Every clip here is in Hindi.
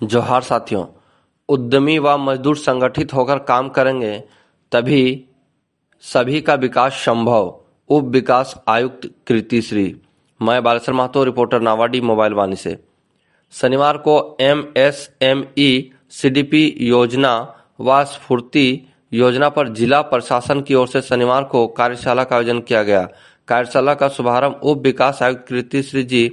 जोहार साथियों, उद्यमी व मजदूर संगठित होकर काम करेंगे तभी सभी का विकास संभव। उप विकास आयुक्त कृतिश्री। मैं बालेश्वर महतो, रिपोर्टर नावाडी मोबाइल वाणी से। शनिवार को MSME CDP योजना व स्फूर्ति योजना पर जिला प्रशासन की ओर से शनिवार को कार्यशाला का आयोजन किया गया। कार्यशाला का शुभारंभ उप विकास आयुक्त कृतिश्री जी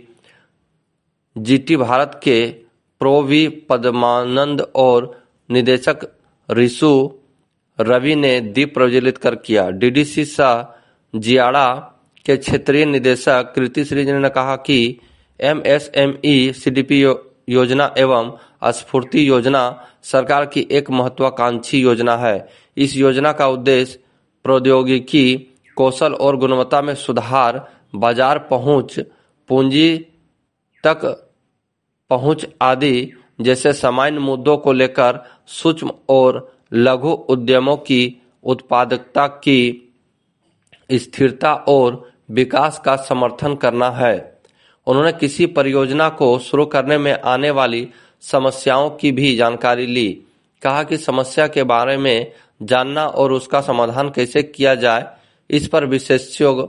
GT भारत के प्रो.वी. पद्मानंद और निदेशक रिशु रवि ने दीप प्रज्वलित कर किया। DDC शाह जियाड़ा के क्षेत्रीय निदेशक कृतिश्री जी ने कहा कि MSME CDP योजना एवं स्फूर्ति योजना सरकार की एक महत्वाकांक्षी योजना है। इस योजना का उद्देश्य प्रौद्योगिकी, कौशल और गुणवत्ता में सुधार, बाजार पहुंच, पूंजी तक पहुंच आदि जैसे सामान्य मुद्दों को लेकर सूक्ष्म और लघु उद्यमों की उत्पादकता की स्थिरता और विकास का समर्थन करना है। उन्होंने किसी परियोजना को शुरू करने में आने वाली समस्याओं की भी जानकारी ली। कहा कि समस्या के बारे में जानना और उसका समाधान कैसे किया जाए, इस पर विशेषज्ञों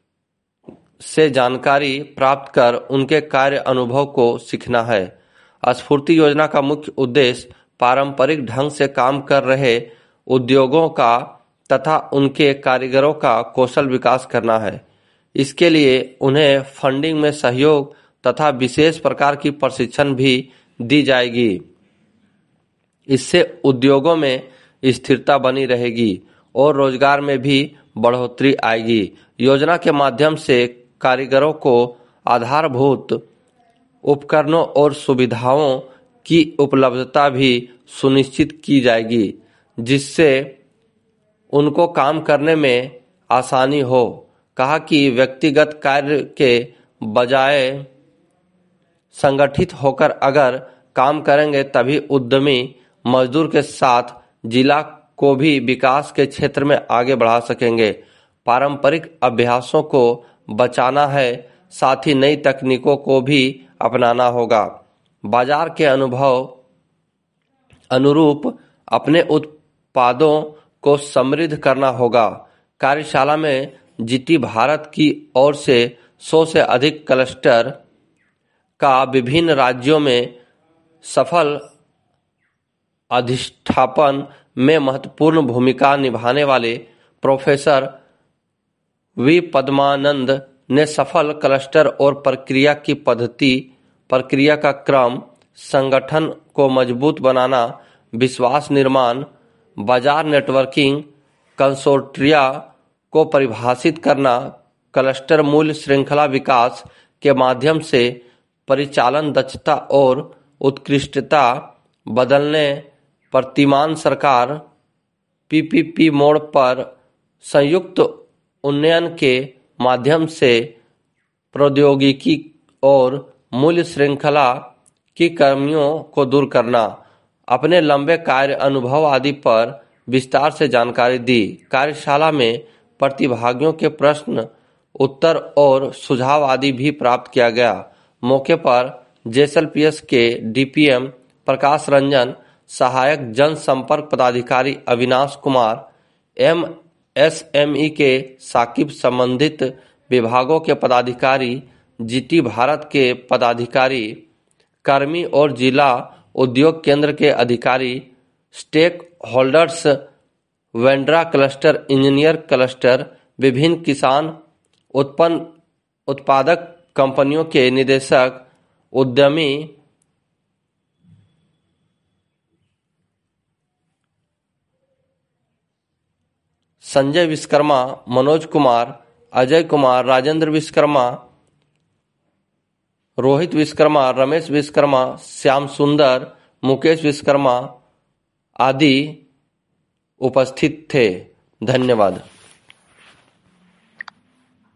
से जानकारी प्राप्त कर उनके कार्य अनुभव को सीखना है। स्फूर्ति योजना का मुख्य उद्देश्य पारंपरिक ढंग से काम कर रहे उद्योगों का तथा उनके कारीगरों का कौशल विकास करना है। इसके लिए उन्हें फंडिंग में सहयोग तथा विशेष प्रकार की प्रशिक्षण भी दी जाएगी। इससे उद्योगों में स्थिरता बनी रहेगी और रोजगार में भी बढ़ोतरी आएगी। योजना के माध्यम से कारीगरों को आधारभूत उपकरणों और सुविधाओं की उपलब्धता भी सुनिश्चित की जाएगी, जिससे उनको काम करने में आसानी हो। कहा कि व्यक्तिगत कार्य के बजाय संगठित होकर अगर काम करेंगे तभी उद्यमी मजदूर के साथ जिला को भी विकास के क्षेत्र में आगे बढ़ा सकेंगे। पारंपरिक अभ्यासों को बचाना है, साथ ही नई तकनीकों को भी अपनाना होगा। बाजार के अनुभव अनुरूप अपने उत्पादों को समृद्ध करना होगा। कार्यशाला में GT भारत की ओर से 100 से अधिक क्लस्टर का विभिन्न राज्यों में सफल अधिष्ठापन में महत्वपूर्ण भूमिका निभाने वाले प्रोफेसर वी. पद्मानंद ने सफल क्लस्टर और प्रक्रिया का क्रम, संगठन को मजबूत बनाना, विश्वास निर्माण, बाजार नेटवर्किंग, कंसोर्टिया को परिभाषित करना, क्लस्टर मूल्य श्रृंखला विकास के माध्यम से परिचालन दक्षता और उत्कृष्टता बदलने, प्रतिमान सरकार PPP मोड पर संयुक्त उन्नयन के माध्यम से प्रौद्योगिकी और मूल्य श्रृंखला की कमियों को दूर करना, अपने लंबे कार्य अनुभव आदि पर विस्तार से जानकारी दी। कार्यशाला में प्रतिभागियों के प्रश्न उत्तर और सुझाव आदि भी प्राप्त किया गया। मौके पर JSLPS के DPM प्रकाश रंजन, सहायक जनसंपर्क पदाधिकारी अविनाश कुमार, MSME के साकिब, संबंधित विभागों के पदाधिकारी, GT भारत के पदाधिकारी, कर्मी और जिला उद्योग केंद्र के अधिकारी, स्टेक होल्डर्स, वेंड्रा क्लस्टर, इंजीनियर क्लस्टर, विभिन्न किसान उत्पादक कंपनियों के निदेशक, उद्यमी, संजय विश्वकर्मा, मनोज कुमार, अजय कुमार, राजेंद्र विश्वकर्मा, रोहित विश्वकर्मा, रमेश विश्वकर्मा, श्याम सुंदर, मुकेश विश्वकर्मा आदि उपस्थित थे। धन्यवाद।